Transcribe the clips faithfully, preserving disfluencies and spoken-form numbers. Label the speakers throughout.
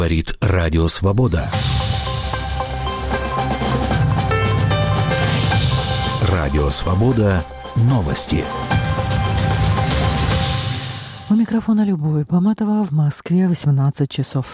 Speaker 1: Говорит Радио Свобода. Радио Свобода. Новости.
Speaker 2: У микрофона Любовь Баматова, в Москве восемнадцать часов.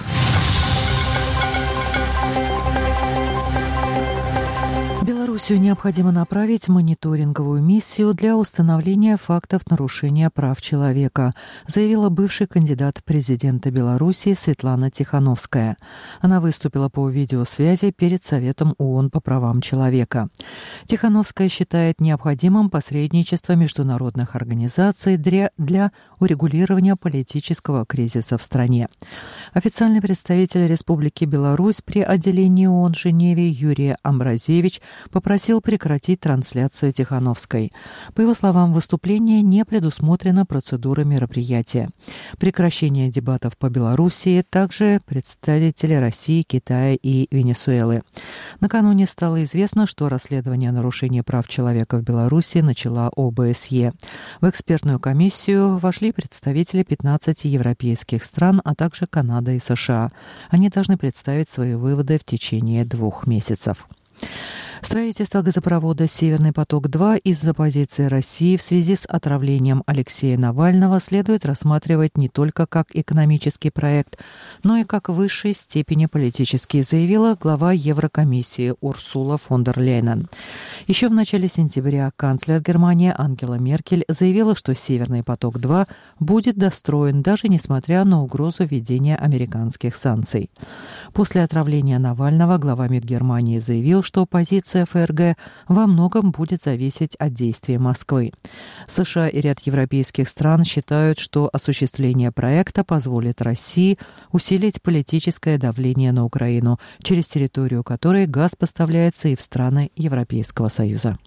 Speaker 2: Белоруссию необходимо направить мониторинговую миссию для установления фактов нарушения прав человека, заявила бывший кандидат в президенты Беларуси Светлана Тихановская. Она выступила по видеосвязи перед Советом ООН по правам человека. Тихановская считает необходимым посредничество международных организаций для, для урегулирования политического кризиса в стране. Официальный представитель Республики Беларусь при отделении ООН в Женеве Юрий Амбразевич попросил прекратить трансляцию Тихановской. По его словам, выступление не предусмотрено процедурой мероприятия. Прекращение дебатов по Белоруссии также представители России, Китая и Венесуэлы. Накануне стало известно, что расследование нарушения прав человека в Беларуси начала О Бэ С Е. В экспертную комиссию вошли представители пятнадцати европейских стран, а также Канады и С Ш А. Они должны представить свои выводы в течение двух месяцев. Строительство газопровода «Северный поток-два» из-за позиции России в связи с отравлением Алексея Навального следует рассматривать не только как экономический проект, но и как в высшей степени политический, заявила глава Еврокомиссии Урсула фон дер Ляйен. Еще в начале сентября канцлер Германии Ангела Меркель заявила, что «Северный поток-два» будет достроен, даже несмотря на угрозу введения американских санкций. После отравления Навального глава МИД Германии заявил, что позиция Эф Эр Гэ во многом будет зависеть от действий Москвы. С Ш А и ряд европейских стран считают, что осуществление проекта позволит России усилить политическое давление на Украину, через территорию которой газ поставляется и в страны Европейского Союза.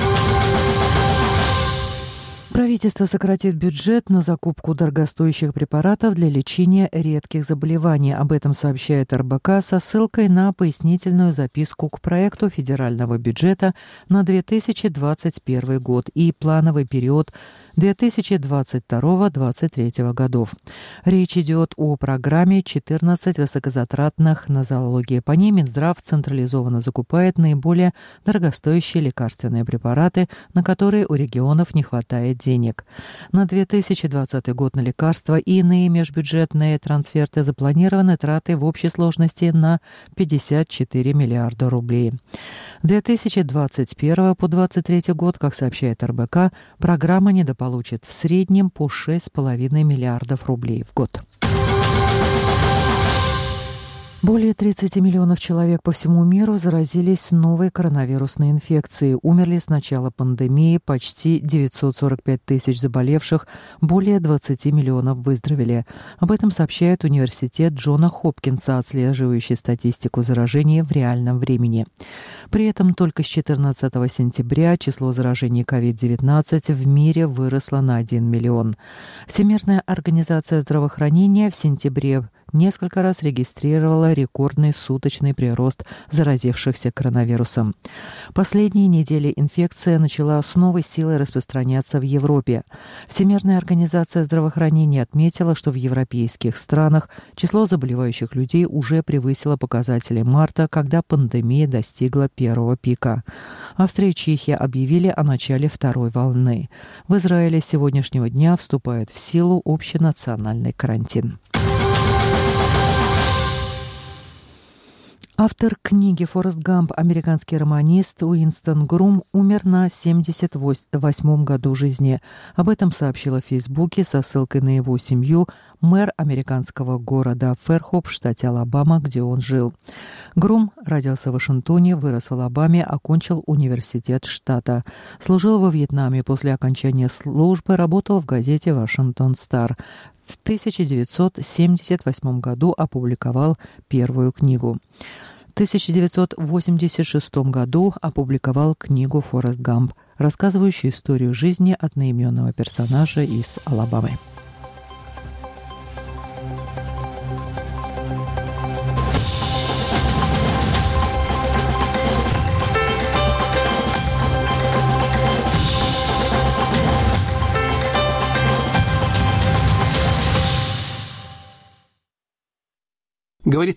Speaker 2: Правительство сократит бюджет на закупку дорогостоящих препаратов для лечения редких заболеваний. Об этом сообщает Эр Бэ Ка со ссылкой на пояснительную записку к проекту федерального бюджета на две тысячи двадцать первый год и плановый период две тысячи двадцать второго — две тысячи двадцать третьего годов. Речь идет о программе четырнадцать высокозатратных нозологий. По ней Минздрав централизованно закупает наиболее дорогостоящие лекарственные препараты, на которые у регионов не хватает денег. На две тысячи двадцатый год на лекарства и иные межбюджетные трансферты запланированы траты в общей сложности на пятьдесят четыре миллиарда рублей. две тысячи двадцать первый по две тысячи двадцать третий год, как сообщает Эр Бэ Ка, программа недополучит в среднем по шесть с половиной миллиардов рублей в год. Более тридцати миллионов человек по всему миру заразились новой коронавирусной инфекцией. Умерли с начала пандемии почти девятьсот сорок пять тысяч заболевших, более двадцати миллионов выздоровели. Об этом сообщает университет Джона Хопкинса, отслеживающий статистику заражений в реальном времени. При этом только с четырнадцатого сентября число заражений ковид девятнадцать в мире выросло на один миллион. Всемирная организация здравоохранения в сентябре несколько раз регистрировала рекордный суточный прирост заразившихся коронавирусом. Последние недели инфекция начала с новой силой распространяться в Европе. Всемирная организация здравоохранения отметила, что в европейских странах число заболевающих людей уже превысило показатели марта, когда пандемия достигла первого пика. Австрия и Чехия объявили о начале второй волны. В Израиле с сегодняшнего дня вступает в силу общенациональный карантин. Автор книги «Форрест Гамп», американский романист Уинстон Грум, умер на семьдесят восьмом году жизни. Об этом сообщила в Фейсбуке со ссылкой на его семью мэр американского города Фэрхоп в штате Алабама, где он жил. Грум родился в Вашингтоне, вырос в Алабаме, окончил университет штата. Служил во Вьетнаме, после окончания службы работал в газете «Вашингтон Стар». В тысяча девятьсот семьдесят восьмом году опубликовал первую книгу. В тысяча девятьсот восемьдесят шестом году опубликовал книгу «Форрест Гамп», рассказывающую историю жизни одноименного персонажа из Алабамы.